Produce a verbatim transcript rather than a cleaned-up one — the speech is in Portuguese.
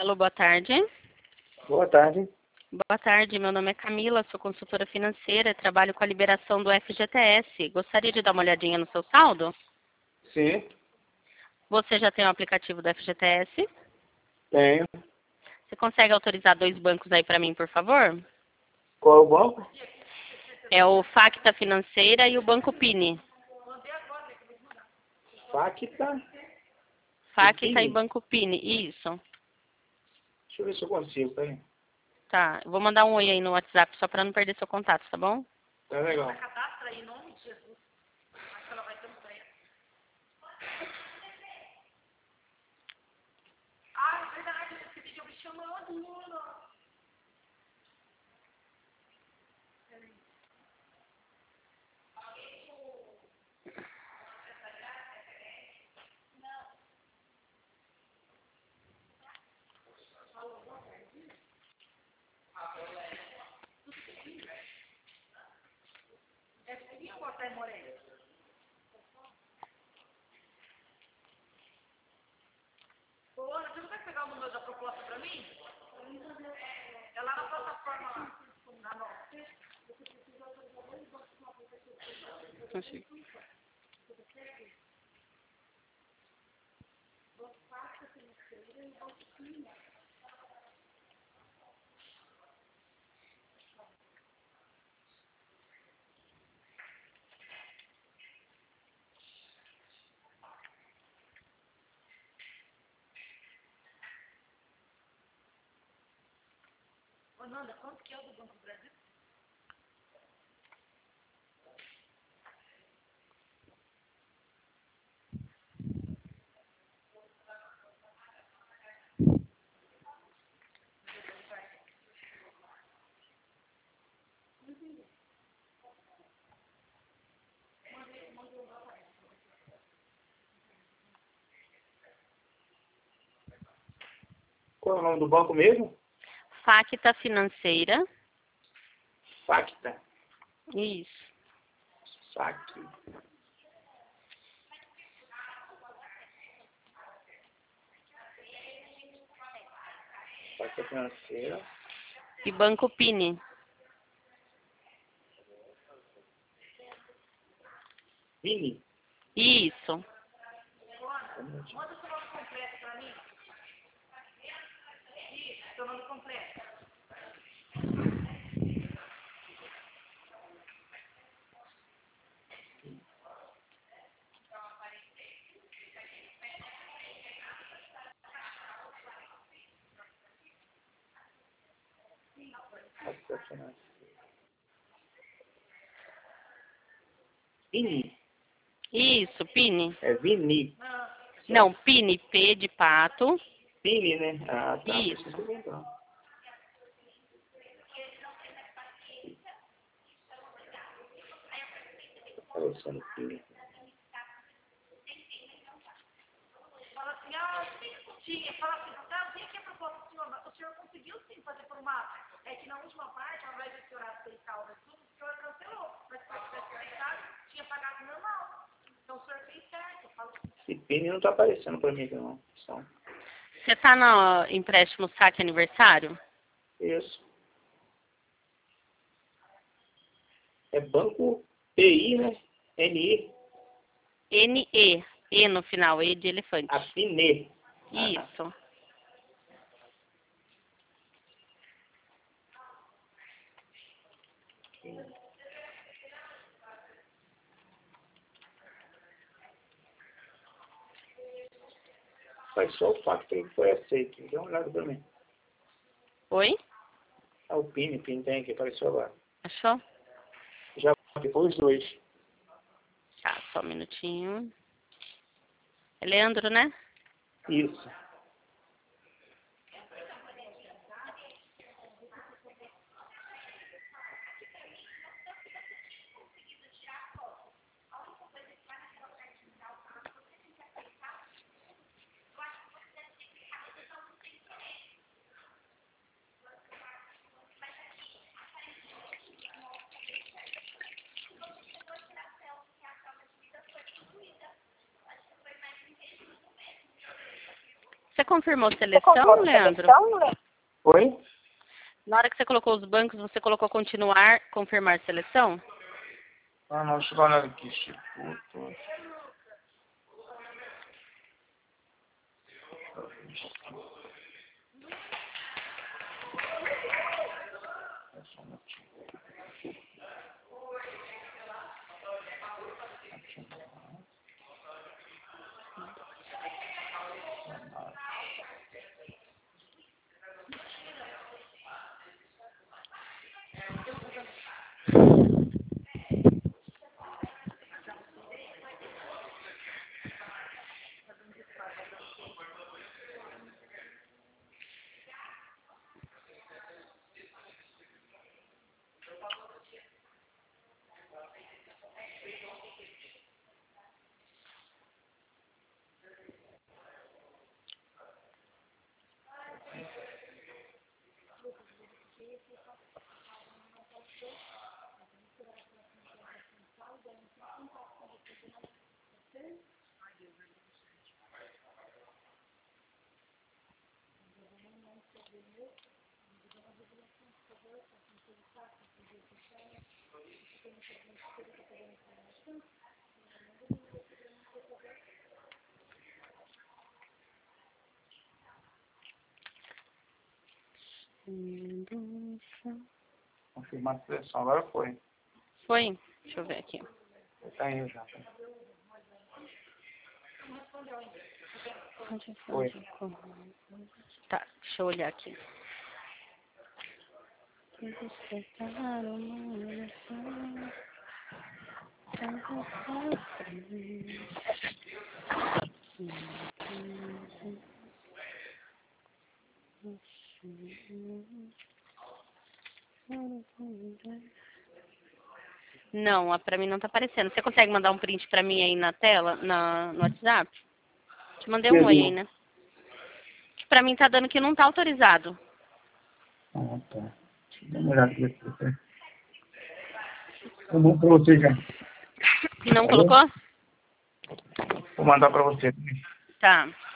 Alô, boa tarde. Boa tarde. Boa tarde, meu nome é Camila, sou consultora financeira, trabalho com a liberação do F G T S. Gostaria de dar uma olhadinha no seu saldo? Sim, Você já tem o aplicativo do F G T S? tenho. Você consegue autorizar dois bancos aí para mim, por favor? Qual é o banco? É o Facta Financeira e o Banco Pini. Facta. Facta Pini? e Banco Pini, isso. Deixa eu ver se eu consigo, peraí. Tá, eu vou mandar um oi aí no WhatsApp só para não perder seu contato, tá bom? Tá legal. Consigo. Qual é o nome do banco mesmo? Facta Financeira. Facta. Isso. Saque. Facta financeira. E Banco Pini. Pini. Isso. Um minutinho. Facta financeira. Pini. Isso, Pini. É Vini. Não, Pini, P de pato. Pini, né? Ah, tá. Isso. Preciso ver, então. Aparecendo Pini. Fala assim, ah, eu sei que tinha. Fala assim, tá, eu tenho aqui a proposta do senhor, mas o senhor conseguiu sim fazer por uma. É que na última parte, ao invés de o senhor aceitar o resumo, o senhor cancelou. Mas se o senhor tivesse aceitado, tinha pagado normal. Então o senhor fez certo. Eu falo, Esse Pini não tá aparecendo pra mim aqui, não. Só. Você tá no empréstimo saque aniversário? Isso. É Banco P I, né? N I. N E. E no final, E de elefante. A Pine. Isso. Faz só o fato que ele foi aceito. Dá uma olhada pra mim. Oi? Ah, o Pini, Pini tem aqui, apareceu agora. Achou? Já depois os dois. Tá, só um minutinho. É Leandro, né? Isso. Você confirmou seleção, você confirmou Leandro? Seleção? Oi? Na hora que você colocou os bancos, você colocou continuar, confirmar seleção? Ah, não, deixa eu dar uma olhada aqui, Instituto. Confirmar a seleção, agora foi. Foi? Deixa eu ver aqui. Tá indo já. Foi. Tá, deixa eu olhar aqui. Não, pra mim não tá aparecendo. Você consegue mandar um print pra mim aí na tela, na, no WhatsApp? Te mandei um oi aí, né? Pra mim tá dando que não tá autorizado. Ah, tá. Deixa eu dar uma olhada aqui. Eu vou pra você já. Não colocou? Vou mandar pra você. Tá.